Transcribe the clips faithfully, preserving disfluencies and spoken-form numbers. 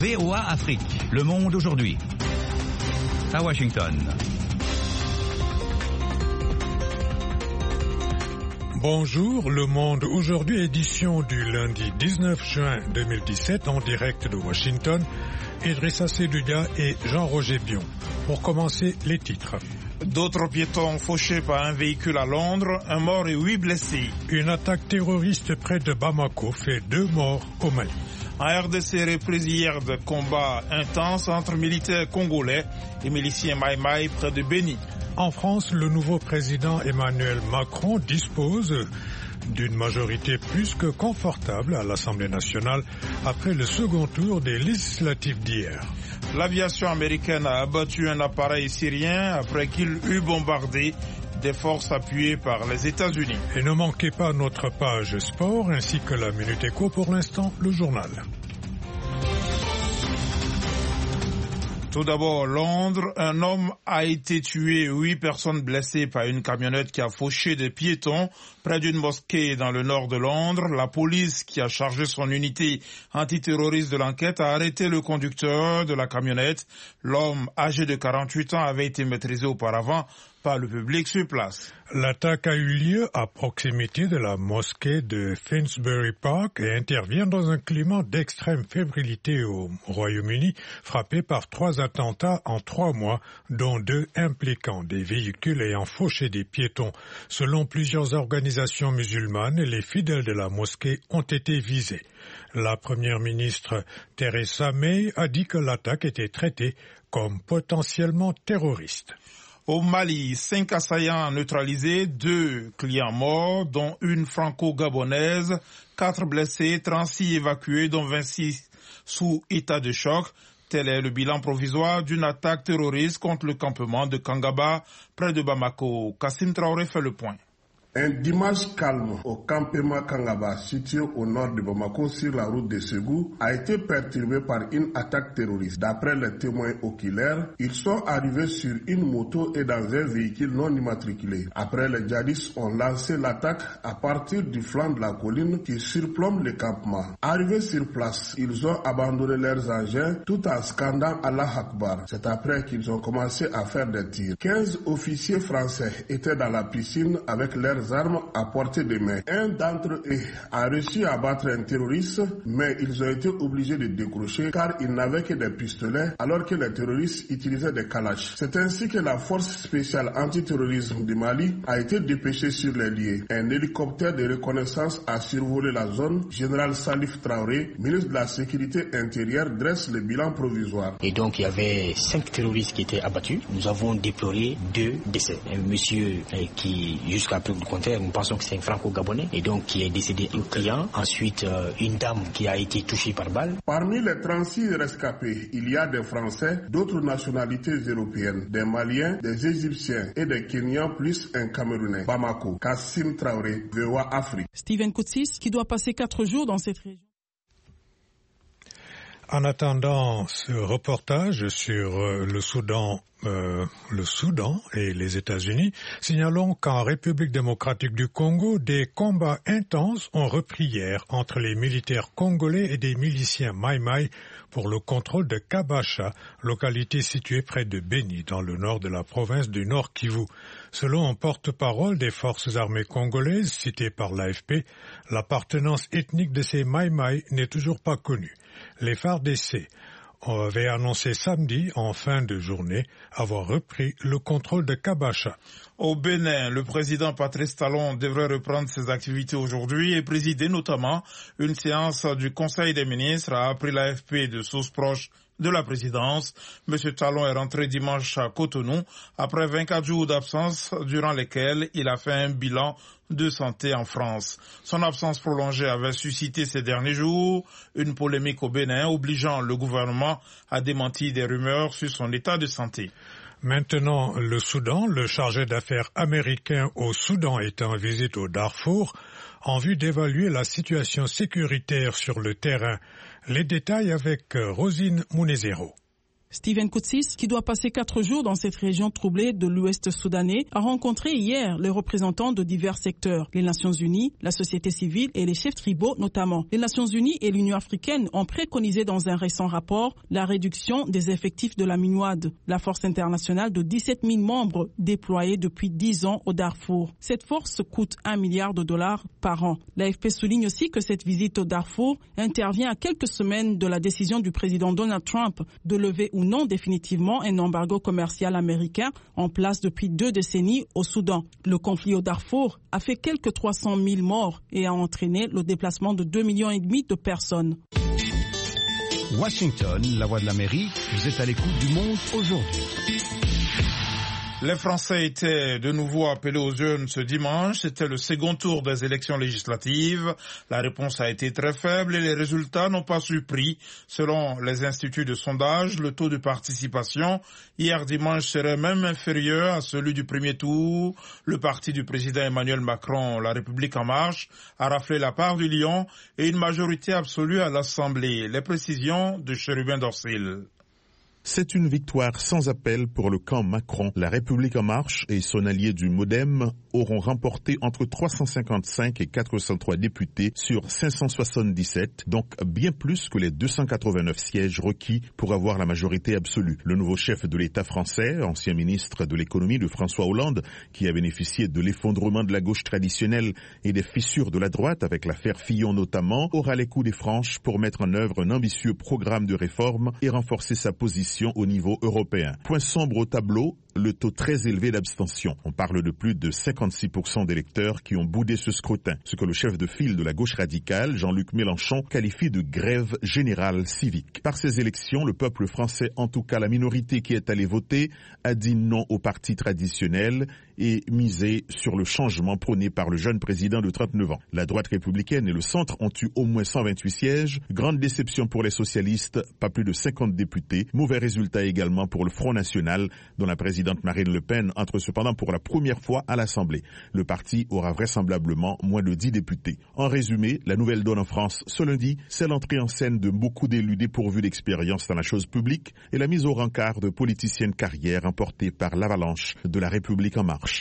V O A Afrique, Le Monde aujourd'hui. À Washington. Bonjour, Le Monde aujourd'hui, édition du lundi dix-neuf juin deux mille dix-sept, en direct de Washington. Idrissa Seydoudia et Jean-Roger Bion. Pour commencer, les titres. D'autres piétons fauchés par un véhicule à Londres, un mort et huit blessés. Une attaque terroriste près de Bamako fait deux morts au Mali. En R D C, reprise hier de combats intenses entre militaires congolais et miliciens Maï-Maï près de Béni. En France, le nouveau président Emmanuel Macron dispose d'une majorité plus que confortable à l'Assemblée nationale après le second tour des législatives d'hier. L'aviation américaine a abattu un appareil syrien après qu'il eut bombardé des forces appuyées par les États-Unis. Et ne manquez pas notre page sport ainsi que la Minute Éco. Pour l'instant, le journal. Tout d'abord, Londres, un homme a été tué et huit personnes blessées par une camionnette qui a fauché des piétons près d'une mosquée dans le nord de Londres. La police, qui a chargé son unité antiterroriste de l'enquête, a arrêté le conducteur de la camionnette. L'homme, âgé de quarante-huit ans, avait été maîtrisé auparavant par le public sur place. L'attaque a eu lieu à proximité de la mosquée de Finsbury Park et intervient dans un climat d'extrême fébrilité au Royaume-Uni, frappé par trois attentats en trois mois, dont deux impliquant des véhicules ayant fauché des piétons. Selon plusieurs organisations musulmanes, les fidèles de la mosquée ont été visés. La première ministre Theresa May a dit que l'attaque était traitée comme potentiellement terroriste. Au Mali, cinq assaillants neutralisés, deux clients morts, dont une franco-gabonaise, quatre blessés, trente-six évacués, dont vingt-six sous état de choc. Tel est le bilan provisoire d'une attaque terroriste contre le campement de Kangaba, près de Bamako. Kassim Traoré fait le point. Un dimanche calme au campement Kangaba, situé au nord de Bamako sur la route de Ségou, a été perturbé par une attaque terroriste. D'après les témoins oculaires, ils sont arrivés sur une moto et dans un véhicule non immatriculé. Après, les djihadistes ont lancé l'attaque à partir du flanc de la colline qui surplombe le campement. Arrivés sur place, ils ont abandonné leurs engins tout en scandant Allah Akbar. C'est après qu'ils ont commencé à faire des tirs. quinze officiers français étaient dans la piscine avec leurs armes à portée de main. Un d'entre eux a réussi à battre un terroriste, mais ils ont été obligés de décrocher car ils n'avaient que des pistolets alors que les terroristes utilisaient des kalash. C'est ainsi que la force spéciale antiterrorisme du Mali a été dépêchée sur les lieux. Un hélicoptère de reconnaissance a survolé la zone. Général Salif Traoré, ministre de la Sécurité intérieure, dresse le bilan provisoire. Et donc il y avait cinq terroristes qui étaient abattus. Nous avons déploré deux décès. Un monsieur qui, jusqu'à preuve du contraire, nous pensons que c'est un franco-gabonais et donc qui est décédé un client. Ensuite, euh, une dame qui a été touchée par balle. Parmi les trente-six rescapés, il y a des Français, d'autres nationalités européennes, des Maliens, des Égyptiens et des Kenyans, plus un Camerounais. Bamako, Kassim Traoré, V O A Afrique. Steven Koutsis, qui doit passer quatre jours dans cette région. En attendant ce reportage sur euh, le Soudan, euh, le Soudan et les États-Unis, signalons qu'en République démocratique du Congo, des combats intenses ont repris hier entre les militaires congolais et des miliciens Maï-Maï pour le contrôle de Kabacha, localité située près de Béni, dans le nord de la province du Nord Kivu. Selon un porte-parole des forces armées congolaises, cité par l'A F P, l'appartenance ethnique de ces Maï-Maï n'est toujours pas connue. Les F A R D C avaient annoncé samedi, en fin de journée, avoir repris le contrôle de Kabacha. Au Bénin, le président Patrice Talon devrait reprendre ses activités aujourd'hui et présider notamment une séance du Conseil des ministres, a appris l'A F P de sources proches de la présidence. Monsieur Talon est rentré dimanche à Cotonou après vingt-quatre jours d'absence durant lesquels il a fait un bilan de santé en France. Son absence prolongée avait suscité ces derniers jours une polémique au Bénin, obligeant le gouvernement à démentir des rumeurs sur son état de santé. Maintenant, le Soudan, le chargé d'affaires américain au Soudan est en visite au Darfour en vue d'évaluer la situation sécuritaire sur le terrain. Les détails avec Rosine Mounezero. Steven Koutsis, qui doit passer quatre jours dans cette région troublée de l'Ouest soudanais, a rencontré hier les représentants de divers secteurs, les Nations Unies, la société civile et les chefs tribaux notamment. Les Nations Unies et l'Union africaine ont préconisé dans un récent rapport la réduction des effectifs de la MINUAD, la force internationale de dix-sept mille membres déployés depuis dix ans au Darfour. Cette force coûte un milliard de dollars par an. L'A F P souligne aussi que cette visite au Darfour intervient à quelques semaines de la décision du président Donald Trump de lever ou non définitivement un embargo commercial américain en place depuis deux décennies au Soudan. Le conflit au Darfour a fait quelques trois cent mille morts et a entraîné le déplacement de deux millions et demi de personnes. Washington, la voix de l'Amérique, vous êtes à l'écoute du monde aujourd'hui. Les Français étaient de nouveau appelés aux urnes ce dimanche. C'était le second tour des élections législatives. La réponse a été très faible et les résultats n'ont pas surpris. Selon les instituts de sondage, le taux de participation hier dimanche serait même inférieur à celui du premier tour. Le parti du président Emmanuel Macron, La République en marche, a raflé la part du lion et une majorité absolue à l'Assemblée. Les précisions de Chérubin Dorsil. C'est une victoire sans appel pour le camp Macron. La République en marche et son allié du MoDem auront remporté entre trois cent cinquante-cinq et quatre cent trois députés sur cinq cent soixante-dix-sept, donc bien plus que les deux cent quatre-vingt-neuf sièges requis pour avoir la majorité absolue. Le nouveau chef de l'État français, ancien ministre de l'économie de François Hollande, qui a bénéficié de l'effondrement de la gauche traditionnelle et des fissures de la droite, avec l'affaire Fillon notamment, aura les coups des franches pour mettre en œuvre un ambitieux programme de réforme et renforcer sa position au niveau européen. Point sombre au tableau, le taux très élevé d'abstention. On parle de plus de cinquante-six pour cent d'électeurs qui ont boudé ce scrutin, ce que le chef de file de la gauche radicale, Jean-Luc Mélenchon, qualifie de grève générale civique. Par ces élections, le peuple français, en tout cas la minorité qui est allée voter, a dit non aux partis traditionnels et misé sur le changement prôné par le jeune président de trente-neuf ans. La droite républicaine et le centre ont eu au moins cent vingt-huit sièges. Grande déception pour les socialistes, pas plus de cinquante députés. Mauvais résultat également pour le Front National, dont la présidente Marine Le Pen entre cependant pour la première fois à l'Assemblée. Le parti aura vraisemblablement moins de dix députés. En résumé, la nouvelle donne en France ce lundi, c'est l'entrée en scène de beaucoup d'élus dépourvus d'expérience dans la chose publique et la mise au rencard de politiciennes carrières emportées par l'avalanche de la République en marche.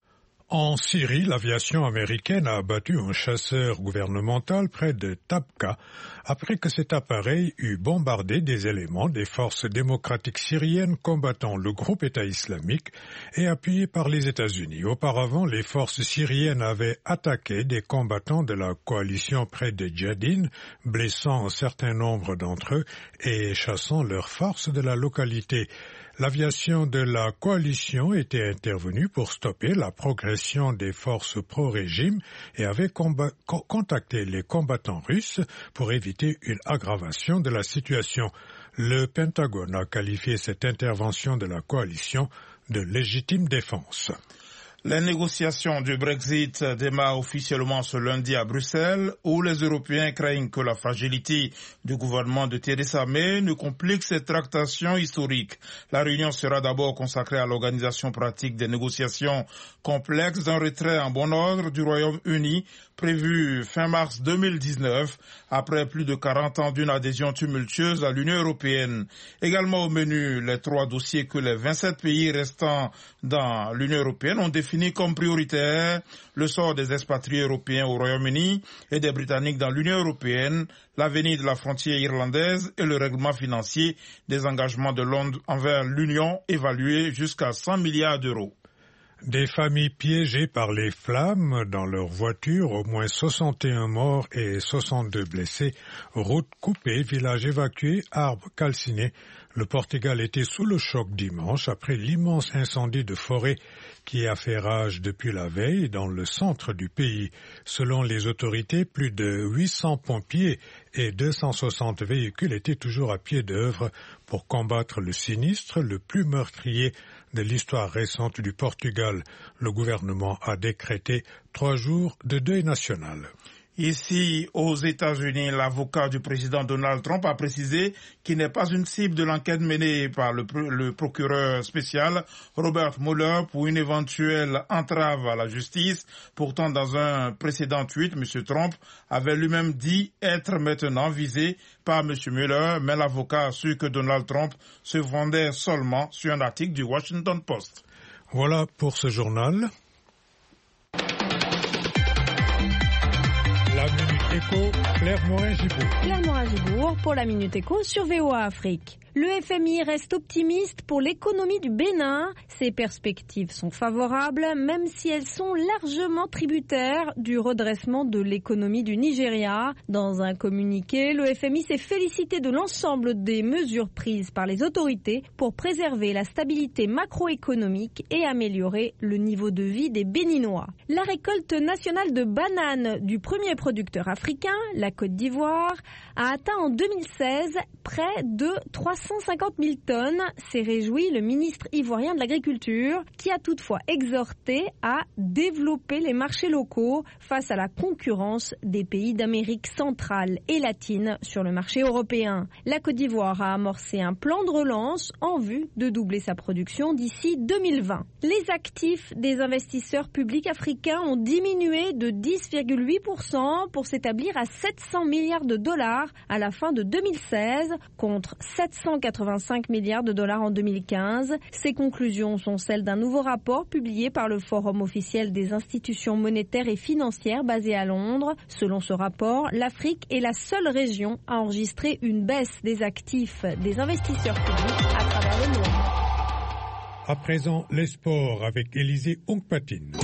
En Syrie, l'aviation américaine a abattu un chasseur gouvernemental près de Tabqa après que cet appareil eut bombardé des éléments des forces démocratiques syriennes combattant le groupe État islamique et appuyé par les États-Unis. Auparavant, les forces syriennes avaient attaqué des combattants de la coalition près de Djadin, blessant un certain nombre d'entre eux et chassant leurs forces de la localité. L'aviation de la coalition était intervenue pour stopper la progression des forces pro-régime et avait combat- co- contacté les combattants russes pour éviter une aggravation de la situation. Le Pentagone a qualifié cette intervention de la coalition de légitime défense. Les négociations du Brexit démarrent officiellement ce lundi à Bruxelles, où les Européens craignent que la fragilité du gouvernement de Theresa May ne complique ces tractations historiques. La réunion sera d'abord consacrée à l'organisation pratique des négociations complexes d'un retrait en bon ordre du Royaume-Uni, prévu fin mars deux mille dix-neuf, après plus de quarante ans d'une adhésion tumultueuse à l'Union européenne. Également au menu, les trois dossiers que les vingt-sept pays restants dans l'Union européenne ont défini comme prioritaires: le sort des expatriés européens au Royaume-Uni et des Britanniques dans l'Union européenne, l'avenir de la frontière irlandaise et le règlement financier des engagements de Londres envers l'Union évalué jusqu'à cent milliards d'euros. Des familles piégées par les flammes dans leur voiture, au moins soixante et un morts et soixante-deux blessés, routes coupées, villages évacués, arbres calcinés. Le Portugal était sous le choc dimanche après l'immense incendie de forêt qui a fait rage depuis la veille dans le centre du pays. Selon les autorités, plus de huit cents pompiers et deux cent soixante véhicules étaient toujours à pied d'œuvre pour combattre le sinistre le plus meurtrier de l'histoire récente du Portugal. Le gouvernement a décrété trois jours de deuil national. Ici, aux États-Unis, l'avocat du président Donald Trump a précisé qu'il n'est pas une cible de l'enquête menée par le, le procureur spécial Robert Mueller pour une éventuelle entrave à la justice. Pourtant, dans un précédent tweet, M. Trump avait lui-même dit être maintenant visé par M. Mueller, mais l'avocat a su que Donald Trump se fondait seulement sur un article du Washington Post. Voilà pour ce journal. La Minute Éco, Claire Morin-Gibourg. Claire Morin-Gibourg pour la Minute Éco sur V O A Afrique. Le F M I reste optimiste pour l'économie du Bénin. Ses perspectives sont favorables, même si elles sont largement tributaires du redressement de l'économie du Nigeria. Dans un communiqué, le F M I s'est félicité de l'ensemble des mesures prises par les autorités pour préserver la stabilité macroéconomique et améliorer le niveau de vie des Béninois. La récolte nationale de bananes du premier producteur africain, la Côte d'Ivoire, a atteint en deux mille seize près de trois cent cinquante mille tonnes, s'est réjoui le ministre ivoirien de l'Agriculture, qui a toutefois exhorté à développer les marchés locaux face à la concurrence des pays d'Amérique centrale et latine sur le marché européen. La Côte d'Ivoire a amorcé un plan de relance en vue de doubler sa production d'ici deux mille vingt. Les actifs des investisseurs publics africains ont diminué de dix virgule huit pour cent pour s'établir à sept cents milliards de dollars à la fin de deux mille seize, contre sept cent quatre-vingt-cinq milliards de dollars en deux mille quinze. Ces conclusions sont celles d'un nouveau rapport publié par le Forum officiel des institutions monétaires et financières basé à Londres. Selon ce rapport, l'Afrique est la seule région à enregistrer une baisse des actifs des investisseurs publics à travers le monde. À présent, les sports avec Élisée Ongpatine.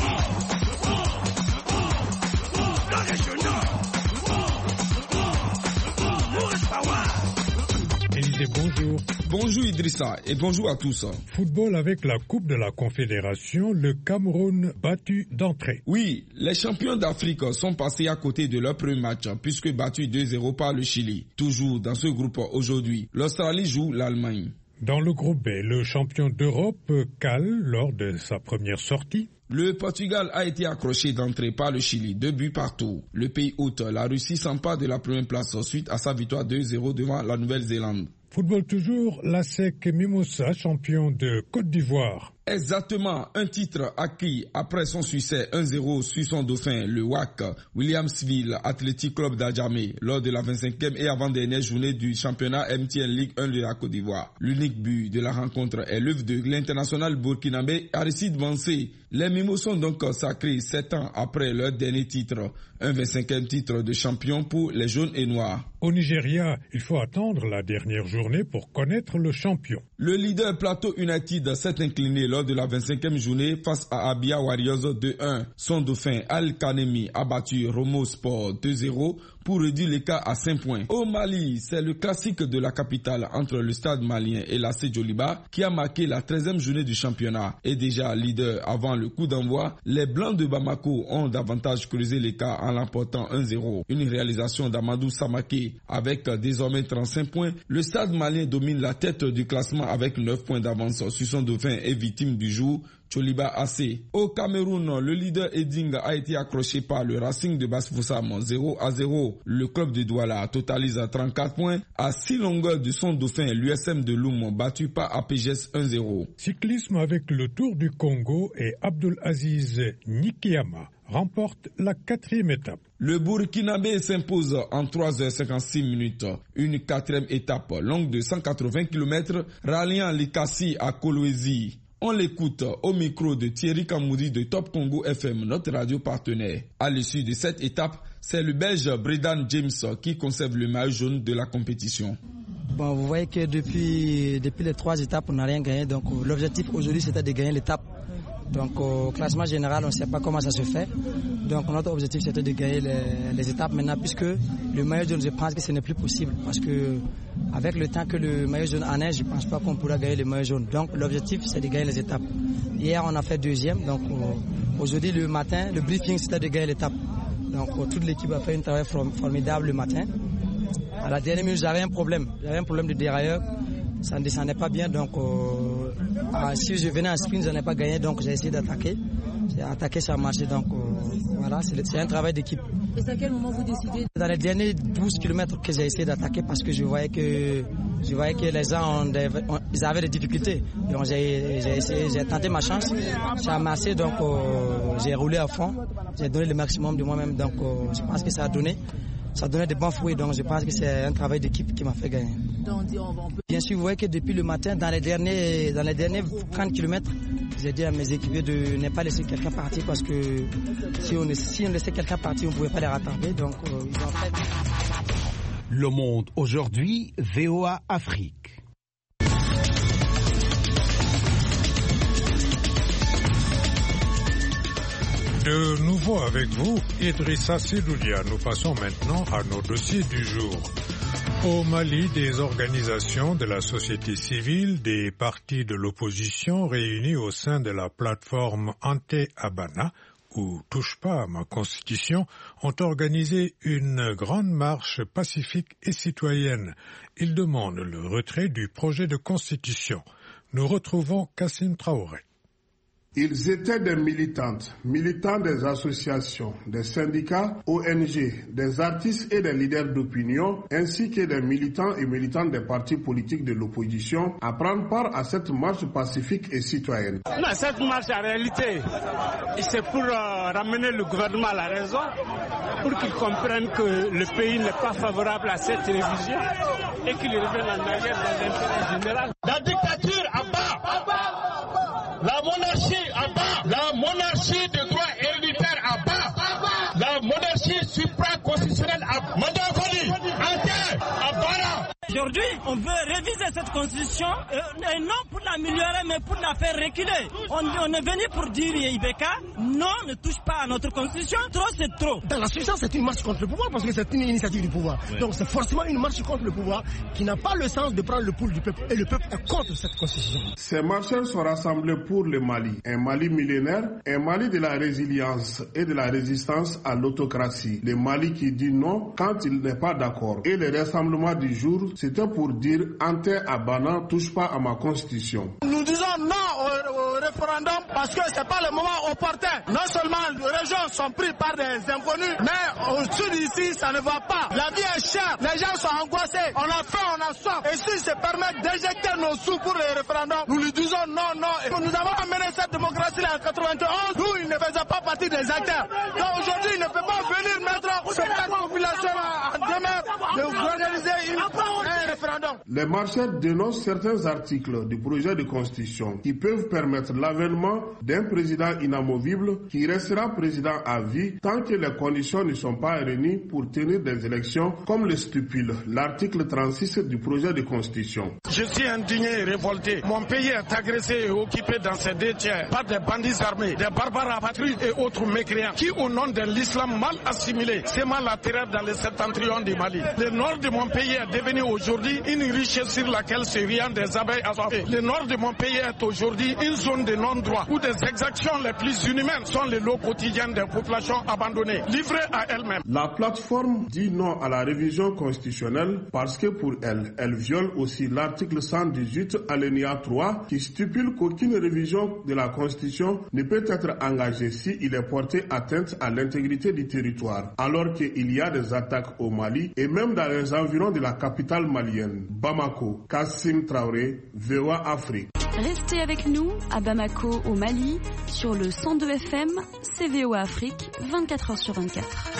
Élisée, bonjour. Bonjour Idrissa et bonjour à tous. Football avec la Coupe de la Confédération, le Cameroun battu d'entrée. Oui, les champions d'Afrique sont passés à côté de leur premier match puisque battus deux zéro par le Chili. Toujours dans ce groupe aujourd'hui, l'Australie joue l'Allemagne. Dans le groupe B, le champion d'Europe cale lors de sa première sortie. Le Portugal a été accroché d'entrée par le Chili, deux buts partout. Le pays hôte, la Russie, s'empare de la première place suite à sa victoire deux zéro devant la Nouvelle-Zélande. Football toujours, l'A S E C Mimosa, champion de Côte d'Ivoire. Exactement, un titre acquis après son succès un zéro sur son dauphin, le W A C, Williamsville Athletic Club d'Adjamé, lors de la vingt-cinquième et avant-dernière journée du championnat M T N Ligue un de la Côte d'Ivoire. L'unique but de la rencontre est l'œuvre de l'international burkinabé Aristide Bansé. Les Mimos sont donc sacrés sept ans après leur dernier titre, un vingt-cinquième titre de champion pour les jaunes et noirs. Au Nigeria, il faut attendre la dernière journée pour connaître le champion. Le leader Plateau United s'est incliné lors de la vingt-cinquième journée face à Abia Warriors deux un. Son dauphin Al-Kanemi a battu Romo Sport deux zéro pour réduire l'écart à cinq points. Au Mali, c'est le classique de la capitale entre le stade malien et l'A C Djoliba qui a marqué la treizième journée du championnat. Et déjà leader avant le coup d'envoi, les Blancs de Bamako ont davantage creusé l'écart en l'emportant un zéro. Une réalisation d'Amadou Samake avec désormais trente-cinq points. Le stade malien domine la tête du classement avec neuf points d'avance sur son dauphin et victime du jour, Djoliba A C. Au Cameroun, le leader Eding a été accroché par le Racing de Basse-Foussam zéro à zéro. Le club de Douala totalise trente-quatre points à six longueurs de son dauphin, l'U S M de Loum, battu par A P G S un zéro. Cyclisme avec le Tour du Congo et Abdul Aziz Nikiyama remporte la quatrième étape. Le Burkinabé s'impose en trois heures cinquante-six minutes. Une quatrième étape longue de cent quatre-vingts kilomètres ralliant Likasi à Kolwezi. On l'écoute au micro de Thierry Kamoudi de Top Congo F M, notre radio partenaire. À l'issue de cette étape, c'est le Belge Bredan James qui conserve le maillot jaune de la compétition. Bon, vous voyez que depuis, depuis les trois étapes, on n'a rien gagné. Donc l'objectif aujourd'hui, c'était de gagner l'étape. Donc au classement général, on ne sait pas comment ça se fait. Donc notre objectif, c'était de gagner les, les étapes maintenant, puisque le maillot jaune, je pense que ce n'est plus possible. Parce que avec le temps que le maillot jaune en est, je ne pense pas qu'on pourra gagner le maillot jaune. Donc l'objectif, c'est de gagner les étapes. Hier, on a fait deuxième. Donc aujourd'hui, le matin, le briefing, c'était de gagner l'étape. Donc toute l'équipe a fait un travail formidable le matin. À la dernière minute, j'avais un problème. J'avais un problème de dérailleur. Ça ne descendait pas bien. Donc euh, si je venais en sprint, je n'ai pas gagné. Donc j'ai essayé d'attaquer. J'ai attaqué, ça a marché. Donc euh, voilà, c'est, c'est un travail d'équipe. Et à quel moment vous décidez? Dans les derniers douze kilomètres que j'ai essayé d'attaquer parce que je voyais que, je voyais que les gens ont des, ont, ils avaient des difficultés. Donc j'ai, j'ai, essayé, j'ai tenté ma chance, ça a marché, donc euh, j'ai roulé à fond, j'ai donné le maximum de moi-même. Donc euh, je pense que ça a donné. Ça donnait des bons fruits, donc je pense que c'est un travail d'équipe qui m'a fait gagner. Bien sûr, vous voyez que depuis le matin, dans les derniers, dans les derniers trente kilomètres, j'ai dit à mes équipiers de ne pas laisser quelqu'un partir parce que si on, si on laissait quelqu'un partir, on ne pouvait pas les rattraper. Donc, euh, ils ont fait... Le Monde aujourd'hui, V O A Afrique. De nouveau avec vous, Idrissa Sedoudia. Nous passons maintenant à nos dossiers du jour. Au Mali, des organisations de la société civile, des partis de l'opposition réunis au sein de la plateforme Ante Abana, ou Touche pas à ma constitution, ont organisé une grande marche pacifique et citoyenne. Ils demandent le retrait du projet de constitution. Nous retrouvons Kassim Traoré. Ils étaient des militantes, militants des associations, des syndicats, O N G, des artistes et des leaders d'opinion, ainsi que des militants et militantes des partis politiques de l'opposition, à prendre part à cette marche pacifique et citoyenne. Non, cette marche, en réalité, c'est pour euh, ramener le gouvernement à la raison, pour qu'il comprenne que le pays n'est pas favorable à cette révision et qu'il revienne en arrière dans l'intérêt général. La dictature à bas, à bas. La monarchie à bas, la monarchie de droit héréditaire à bas, la monarchie supraconstitutionnelle à bas. Aujourd'hui, on veut réviser cette constitution, euh, et non pour l'améliorer, mais pour la faire reculer. On, on est venu pour dire, Ibeka, non, ne touche pas à notre constitution, trop c'est trop. Dans la substance, c'est une marche contre le pouvoir, parce que c'est une initiative du pouvoir. Ouais. Donc c'est forcément une marche contre le pouvoir qui n'a pas le sens de prendre le pouls du peuple. Et le peuple est contre cette constitution. Ces marcheurs sont rassemblés pour le Mali. Un Mali millénaire, un Mali de la résilience et de la résistance à l'autocratie. Le Mali qui dit non quand il n'est pas d'accord. Et le rassemblement du jour, c'était pour dire Ante Abana touche pas à ma constitution. Nous disons non au, au référendum parce que c'est pas le moment opportun. Non seulement les régions sont prises par des inconnus, mais au sud ici, ça ne va pas. La vie est chère, les gens sont angoissés, on a faim, on a soif. Et s'ils se permettent d'éjecter nos sous pour le référendum, nous lui disons non, non. Et nous avons amené cette démocratie-là en quatre-vingt-onze, nous, il ne faisait pas partie des acteurs. Donc aujourd'hui, il ne peut pas venir mettre cette population en demeure de organiser une, un référendum. Les marcheurs dénoncent certains articles du projet de constitution qui peuvent permettre l'avènement d'un président inamovible qui restera président à vie tant que les conditions ne sont pas réunies pour tenir des élections comme le stipule l'article trente-six du projet de constitution. Je suis indigné et révolté. Mon pays est agressé et occupé dans ses deux tiers par des bandits armés, des barbares apatrides et autres mécréants qui, au nom de l'islam mal assimilé, sèment la terreur dans le septentrion du Mali. Le nord de mon pays est devenu aujourd'hui une richesse sur laquelle se rient des abeilles assoiffées. Le nord de mon pays est aujourd'hui une zone de non-droit où des exactions les plus inhumaines sont les lots quotidiens des populations abandonnées, livrées à elles-mêmes. La plateforme dit non à la révision constitutionnelle parce que pour elle, elle viole aussi l'article cent dix-huit alinéa trois qui stipule qu'aucune révision de la constitution ne peut être engagée s'il est porté atteinte à l'intégrité du territoire, alors qu'il y a des attaques au Mali et même dans les environs de la capitale malienne. Bamako, Kassim Traoré, V O A Afrique. Restez avec nous à Bamako au Mali sur le cent deux F M, c'est V O A Afrique, vingt-quatre heures sur vingt-quatre.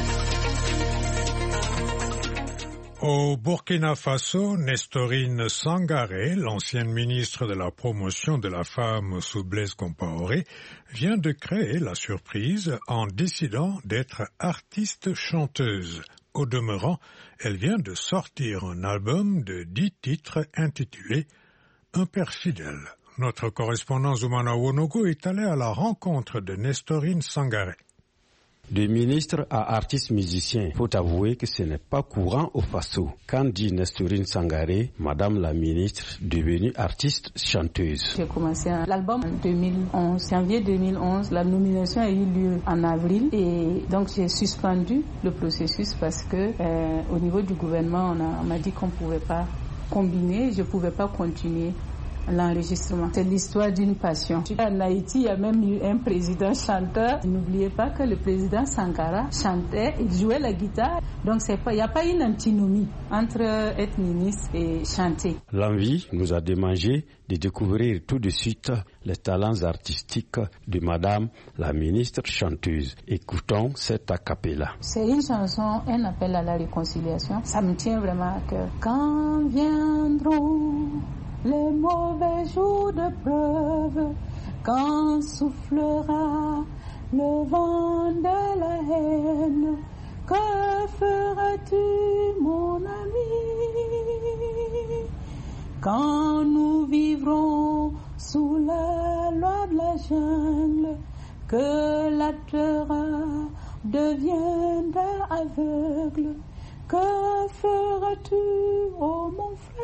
Au Burkina Faso, Nestorine Sangaré, l'ancienne ministre de la promotion de la femme sous Blaise Compaoré, vient de créer la surprise en décidant d'être artiste-chanteuse. Au demeurant, elle vient de sortir un album de dix titres intitulé « Un père fidèle ». Notre correspondant Zoumana Wonogo est allé à la rencontre de Nestorine Sangaré. De ministre à artiste musicien, il faut avouer que ce n'est pas courant au Faso. Quand dit Nestorine Sangaré, Madame la ministre, devenue artiste chanteuse. J'ai commencé l'album en deux mille onze, janvier deux mille onze. La nomination a eu lieu en avril et donc j'ai suspendu le processus parce que euh, au niveau du gouvernement, on, a, on m'a dit qu'on ne pouvait pas combiner, je ne pouvais pas continuer l'enregistrement. C'est l'histoire d'une passion. En Haïti, il y a même eu un président chanteur. N'oubliez pas que le président Sankara chantait, il jouait la guitare. Donc c'est pas, il n'y a pas une antinomie entre être ministre et chanter. L'envie nous a démangé de découvrir tout de suite les talents artistiques de Madame la ministre chanteuse. Écoutons cette a cappella. C'est une chanson, un appel à la réconciliation. Ça me tient vraiment à cœur. Quand viendront les mauvais jours de preuve, quand soufflera le vent de la haine, que feras-tu, mon ami? Quand nous vivrons sous la loi de la jungle, que la terreur deviendra aveugle, que feras-tu, oh mon frère?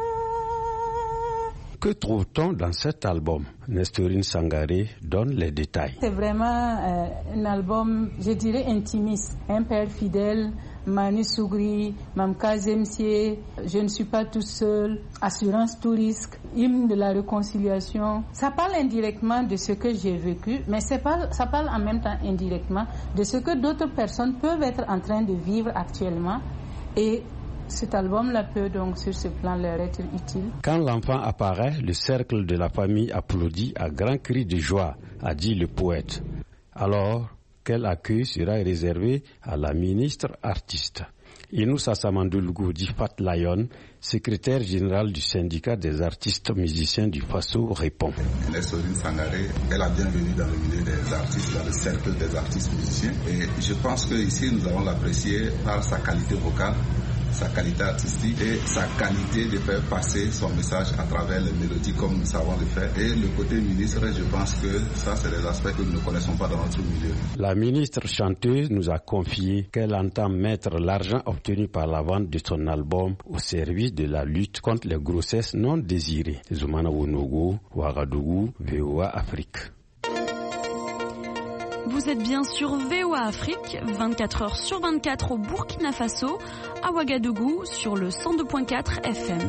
Que trouve-t-on dans cet album? Nestorine Sangaré donne les détails. C'est vraiment euh, un album, je dirais, intimiste. Un père fidèle, Manu Sougri, Mamka Zemsié, Je ne suis pas tout seul, Assurance tout risque, Hymne de la réconciliation. Ça parle indirectement de ce que j'ai vécu, mais c'est pas, ça parle en même temps indirectement de ce que d'autres personnes peuvent être en train de vivre actuellement. Et cet album-là peut donc sur ce plan leur être utile. Quand l'enfant apparaît, le cercle de la famille applaudit à grands cris de joie, a dit le poète. Alors, quel accueil sera réservé à la ministre artiste? Inoussa Samandoulgou Difat Layon, secrétaire général du syndicat des artistes musiciens du Faso, répond. Nestorine Sangaré est la bienvenue dans le milieu des artistes, dans le cercle des artistes musiciens. Et je pense qu'ici, nous allons l'apprécier par sa qualité vocale, sa qualité artistique et sa qualité de faire passer son message à travers les mélodies comme nous savons le faire. Et le côté ministre, je pense que ça, c'est des aspects que nous ne connaissons pas dans notre milieu. La ministre chanteuse nous a confié qu'elle entend mettre l'argent obtenu par la vente de son album au service de la lutte contre les grossesses non désirées. Zoumana Wonogo, Ouagadougou, V O A Afrique. Vous êtes bien sur V O A Afrique, vingt-quatre heures sur vingt-quatre au Burkina Faso, à Ouagadougou sur le cent deux virgule quatre F M.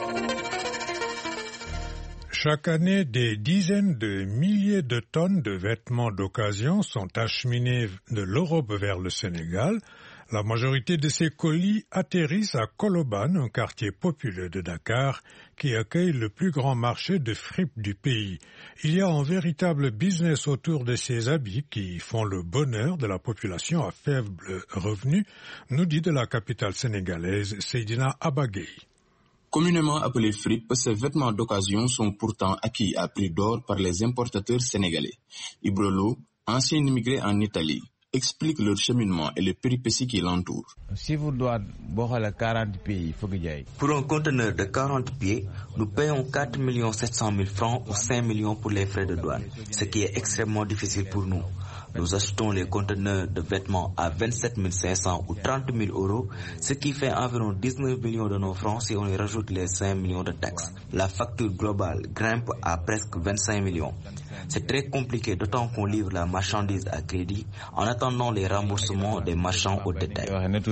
Chaque année, des dizaines de milliers de tonnes de vêtements d'occasion sont acheminés de l'Europe vers le Sénégal. La majorité de ces colis atterrissent à Colobane, un quartier populaire de Dakar, qui accueille le plus grand marché de fripes du pays. Il y a un véritable business autour de ces habits qui font le bonheur de la population à faible revenu, nous dit de la capitale sénégalaise Seydina Abagay. Communément appelés fripes, ces vêtements d'occasion sont pourtant acquis à prix d'or par les importateurs sénégalais. Ibrolo, ancien immigré en Italie, explique leur cheminement et les péripéties qui l'entourent. Si vous doit quarante pieds, il faut que j'aille. Pour un conteneur de quarante pieds, nous payons quatre millions sept cent mille francs ou cinq millions pour les frais de douane, ce qui est extrêmement difficile pour nous. Nous achetons les conteneurs de vêtements à vingt-sept mille cinq cents ou trente mille euros, ce qui fait environ dix-neuf millions de nos francs si on y rajoute les cinq millions de taxes. La facture globale grimpe à presque vingt-cinq millions. C'est très compliqué, d'autant qu'on livre la marchandise à crédit en attendant les remboursements des marchands au détail.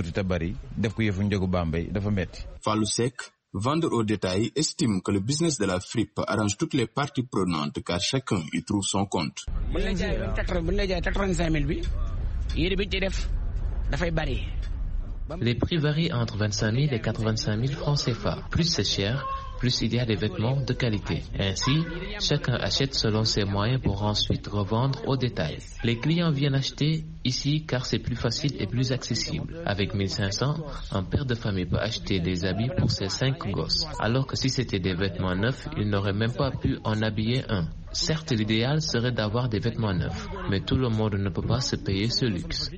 Fallou Sek, vendeur au détail, estime que le business de la fripe arrange toutes les parties prenantes car chacun y trouve son compte. Les prix varient entre vingt-cinq mille et quatre-vingt-cinq mille francs C F A. Plus c'est cher, plus il y a des vêtements de qualité. Ainsi, chacun achète selon ses moyens pour ensuite revendre au détail. Les clients viennent acheter ici car c'est plus facile et plus accessible. Avec mille cinq cents, un père de famille peut acheter des habits pour ses cinq gosses. Alors que si c'était des vêtements neufs, il n'aurait même pas pu en habiller un. Certes, l'idéal serait d'avoir des vêtements neufs, mais tout le monde ne peut pas se payer ce luxe.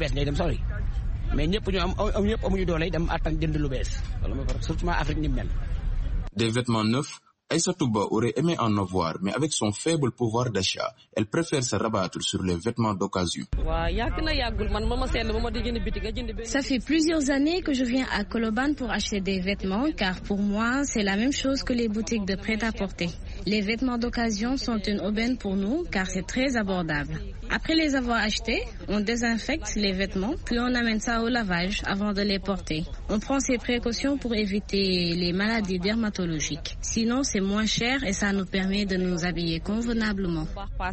Des vêtements neufs, Aïssa Touba aurait aimé en avoir, mais avec son faible pouvoir d'achat, elle préfère se rabattre sur les vêtements d'occasion. Ça fait plusieurs années que je viens à Colobane pour acheter des vêtements, car pour moi, c'est la même chose que les boutiques de prêt-à-porter. Les vêtements d'occasion sont une aubaine pour nous car c'est très abordable. Après les avoir achetés, on désinfecte les vêtements puis on amène ça au lavage avant de les porter. On prend ces précautions pour éviter les maladies dermatologiques. Sinon, c'est moins cher et ça nous permet de nous habiller convenablement.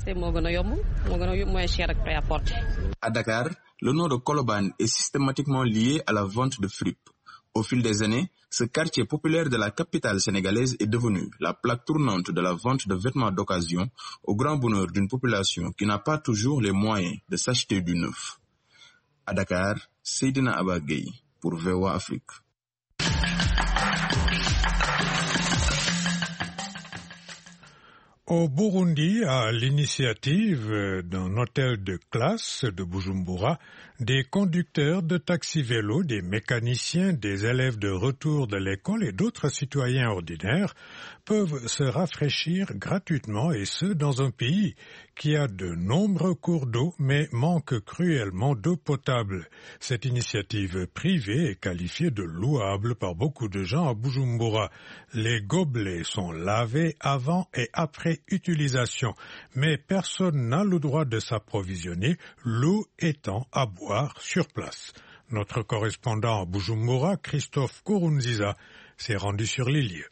À Dakar, le nom de Colobane est systématiquement lié à la vente de fripes. Au fil des années, ce quartier populaire de la capitale sénégalaise est devenu la plaque tournante de la vente de vêtements d'occasion au grand bonheur d'une population qui n'a pas toujours les moyens de s'acheter du neuf. À Dakar, Seydina Abba Gueye pour V O A Afrique. Au Burundi, à l'initiative d'un hôtel de classe de Bujumbura, des conducteurs de taxi-vélo, des mécaniciens, des élèves de retour de l'école et d'autres citoyens ordinaires peuvent se rafraîchir gratuitement, et ce dans un pays qui a de nombreux cours d'eau mais manque cruellement d'eau potable. Cette initiative privée est qualifiée de louable par beaucoup de gens à Bujumbura. Les gobelets sont lavés avant et après utilisation, mais personne n'a le droit de s'approvisionner, l'eau étant à boire sur place. Notre correspondant à Bujumbura, Christophe Kourounziza, s'est rendu sur les lieux.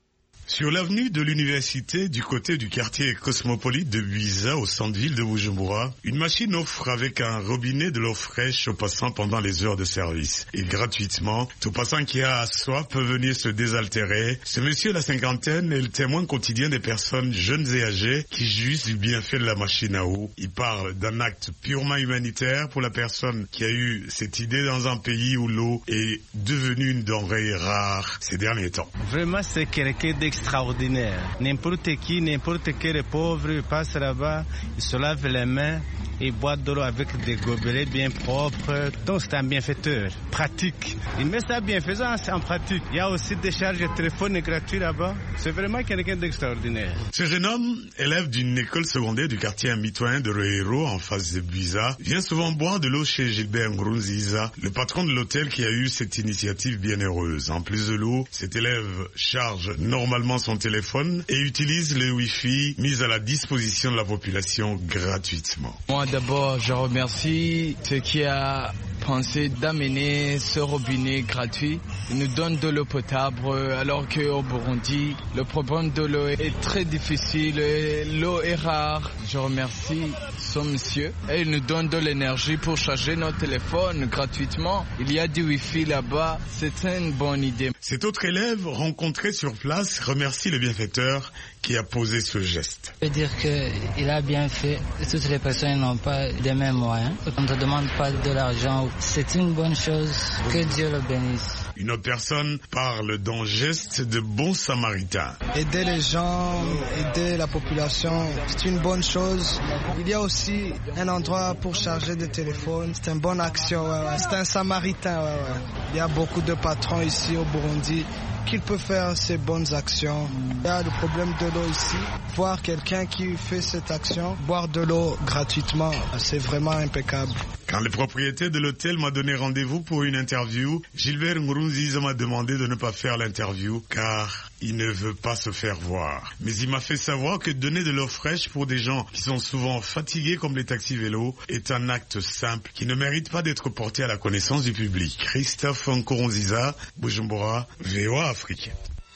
Sur l'avenue de l'université, du côté du quartier cosmopolite de Buiza, au centre-ville de Bujumbura, une machine offre avec un robinet de l'eau fraîche aux passants pendant les heures de service. Et gratuitement, tout passant qui a soif peut venir se désaltérer. Ce monsieur, la cinquantaine, est le témoin quotidien des personnes jeunes et âgées qui jouissent du bienfait de la machine à eau. Il parle d'un acte purement humanitaire pour la personne qui a eu cette idée dans un pays où l'eau est devenue une denrée rare ces derniers temps. Vraiment, c'est quelqu'un d'extraordinaire. Extraordinaire. N'importe qui, n'importe quel pauvre passe là-bas, il se lave les mains et boit de l'eau avec des gobelets bien propres. Donc c'est un bienfaiteur, pratique. Il met sa bienfaisance en pratique. Il y a aussi des charges de téléphone gratuits là-bas. C'est vraiment quelqu'un d'extraordinaire. Ce jeune homme, élève d'une école secondaire du quartier mitoyen de Roero en face de Buiza, vient souvent boire de l'eau chez Gilbert Ngrunziza, le patron de l'hôtel qui a eu cette initiative bienheureuse. En plus de l'eau, cet élève charge normalement son téléphone et utilise le Wi-Fi mis à la disposition de la population gratuitement. Moi d'abord, je remercie ceux qui a pensé d'amener ce robinet gratuit. Il nous donne de l'eau potable alors qu'au Burundi, le problème de l'eau est très difficile. L'eau est rare. Je remercie ce monsieur et il nous donne de l'énergie pour charger notre téléphone gratuitement. Il y a du Wi-Fi là-bas. C'est une bonne idée. Cet autre élève rencontré sur place remercie le bienfaiteur qui a posé ce geste. Je veux dire qu'il a bien fait. Toutes les personnes n'ont pas les mêmes moyens. On ne te demande pas de l'argent. C'est une bonne chose. Que Dieu le bénisse. Une autre personne parle d'un geste de bon samaritain. Aider les gens, aider la population, c'est une bonne chose. Il y a aussi un endroit pour charger des téléphones. C'est une bonne action. Ouais, ouais. C'est un samaritain. Ouais, ouais. Il y a beaucoup de patrons ici au Burundi qu'il peut faire ces bonnes actions. Il y a le problème de l'eau ici. Voir quelqu'un qui fait cette action, boire de l'eau gratuitement, c'est vraiment impeccable. Quand le propriétaire de l'hôtel m'a donné rendez-vous pour une interview, Gilbert Ngrunziza m'a demandé de ne pas faire l'interview car il ne veut pas se faire voir. Mais il m'a fait savoir que donner de l'eau fraîche pour des gens qui sont souvent fatigués comme les taxis-vélos est un acte simple qui ne mérite pas d'être porté à la connaissance du public. Christophe Nkurunziza, Bujumbura, V O A Afrique.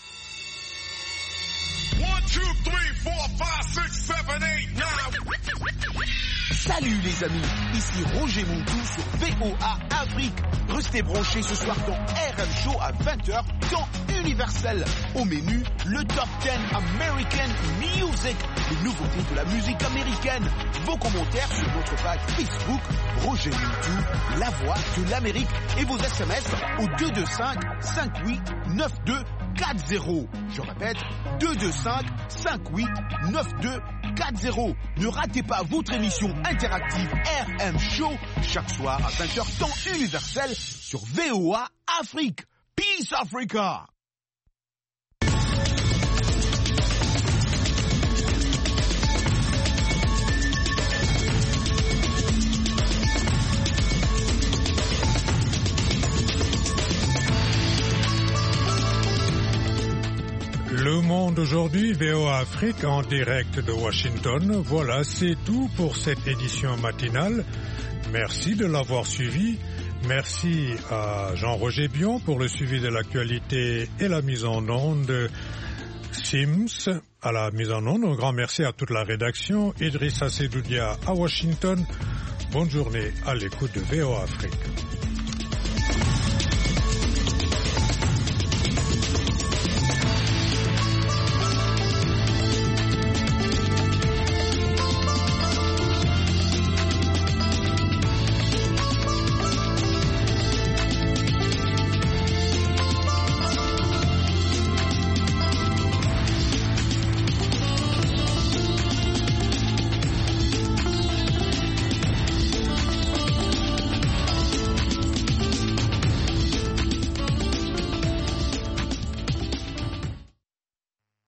Salut les amis, ici Roger Montou sur V O A Afrique. Restez branchés ce soir dans R M Show à vingt heures, temps universel. Au menu, le Top dix American Music, les nouveautés de la musique américaine. Vos commentaires sur notre page Facebook, Roger Montou, la voix de l'Amérique, et vos S M S au deux deux cinq, cinq huit neuf deux quatre zéro. Je répète, deux deux cinq, cinq huit neuf deux quatre zéro. Ne ratez pas votre émission interactive R M Show chaque soir à vingt heures temps universel sur V O A Afrique. Peace Africa. Le monde aujourd'hui aujourd'hui, V O A Afrique en direct de Washington. Voilà, c'est tout pour cette édition matinale. Merci de l'avoir suivi. Merci à Jean-Roger Bion pour le suivi de l'actualité et la mise en onde. Sims à la mise en onde. Un grand merci à toute la rédaction. Idrissa Sedoudia à Washington. Bonne journée à l'écoute de V O A Afrique.